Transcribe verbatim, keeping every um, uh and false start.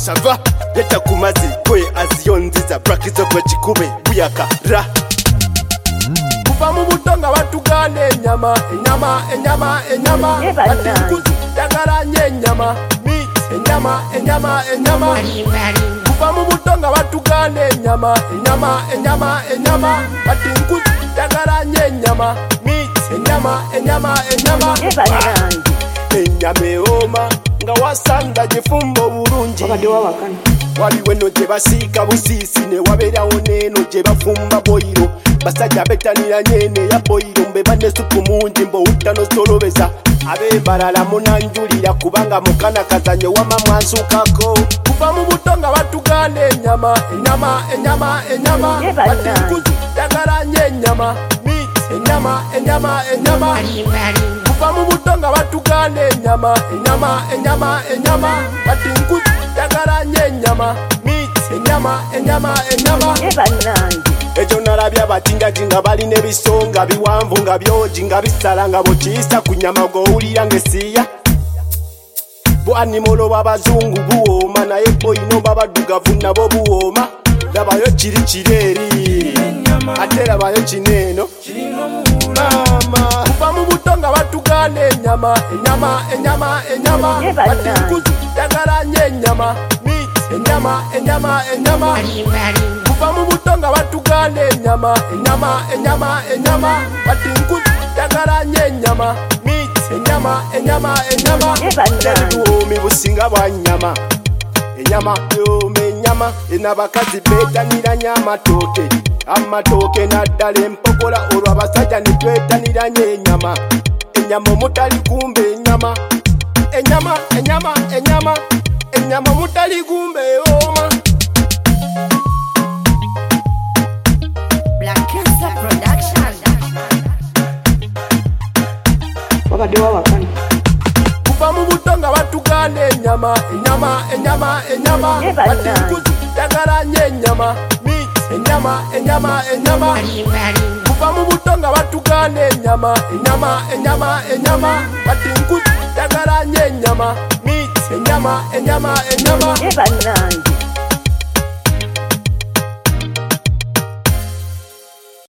sava yeta kumazi kwe aziyonziza brakizo kwe chikube buyaka ra kuva mu butonga batugane enyama enyama enyama enyama atinkuzi yagaranye enyama meat enyama enyama enyama kuva mu butonga batugane enyama enyama enyama enyama atinkuzi yagaranye enyama meat enyama enyama enyama enyama eoma nga wasanga jifumbo bulungi waliwo no gye basiika busisi ne wabeerawo n'eno gye bafumba boyiro basajja betanira nyene ya boyiro mbe bane supu mungi mbowutta nosolobeza abebalala munanjulira kubanga mukana kazanye wama mwansukako kuva mu butonga batugane enyama enyama enyama enyama atinkuzi yagaranye enyama meat enyama enyama enyama kuva mu butonga batugane enyama enyama enyama enyama atinkuzi yagaranye enyama meat enyama enyama enyama ejo nalabye abatingatinga balina ebisonga biwanvu nga byogi nga bisala nga bokiyisa ku nyama gowulira ng'esiya bwanimolo b'abazungu buwooma naye boyino babaddugavu nabo buwooma labayo kiri kiri eri ate labayo kineeno mama kuva mu butonga batugane enyama enyama enyama enyama atinkuzi yagaranye enyama meat enyama enyama enyama kuva mu butonga batugane enyama enyama enyama enyama atinkuzi yagaranye enyama meat enyama enyama enyama ebibuwomi businga bwa nyama enyama yooma enyama enabakazi betaniranya amatooke amatooke naddala empogola olwo abasajja nitwetaniranya enyama enyama omutali gumba enyama enyama enyama enyama enyama omutali gumba ewooma kuva mu butonga batugane enyama enyama enyama enyama atinkuzi yagaranye enyama meat enyama enyama enyama kuva mu butonga batugane enyama enyama enyama enyama atinkuzi yagaranye enyama meat enyama enyama enyama